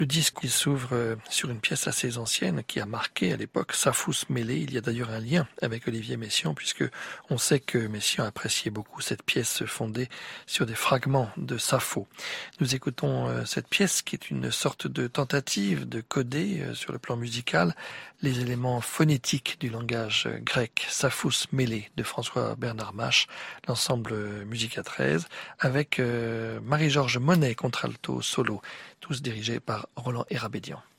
Le disque il s'ouvre sur une pièce assez ancienne qui a marqué à l'époque Sapphous mêlé. Il y a d'ailleurs un lien avec Olivier Messiaen puisque on sait que Messiaen appréciait beaucoup cette pièce fondée sur des fragments de Sappho. Nous écoutons cette pièce qui est une sorte de tentative de coder sur le plan musical les éléments phonétiques du langage grec. Sapphous mêlé de François Bernard Mache, l'ensemble Musica 13 avec Marie-Georges Monet contralto solo, tous dirigés par Roland Érabédian.